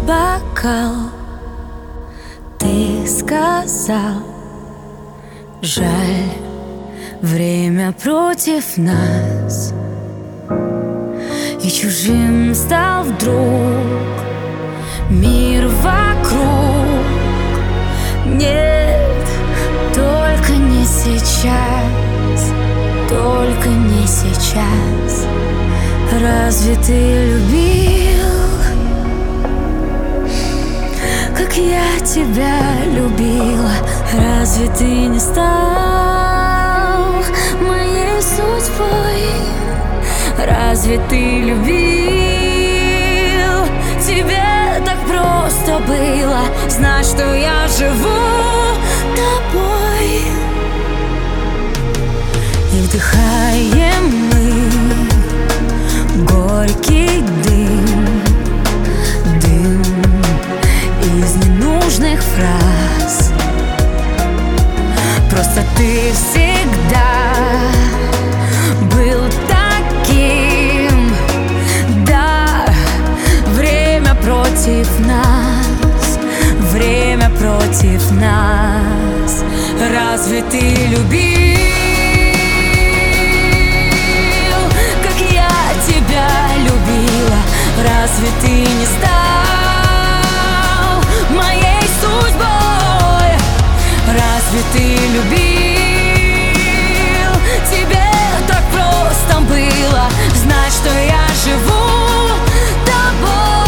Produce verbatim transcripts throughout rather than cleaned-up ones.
бокал, ты сказал: жаль, время против нас. И чужим стал вдруг мир вокруг. Нет, только не сейчас, только не сейчас. Разве ты любил, как я тебя любила? Разве ты не стал моей судьбой? Разве ты любил? Тебе так просто было знать, что я живу тобой. И вдыхаем мы горький дым, дым из ненужных фраз. Просто ты всегда был таким. Да, время против нас, время против нас. Разве ты любил, как я тебя любила? Разве ты не стал моей судьбой? Разве ты любил? Тебе так просто было знать, что я живу тобой.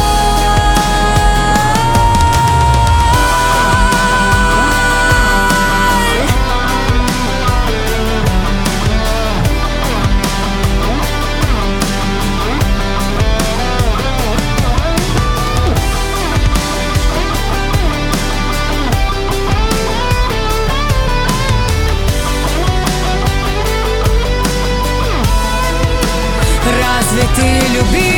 Разве ты любил?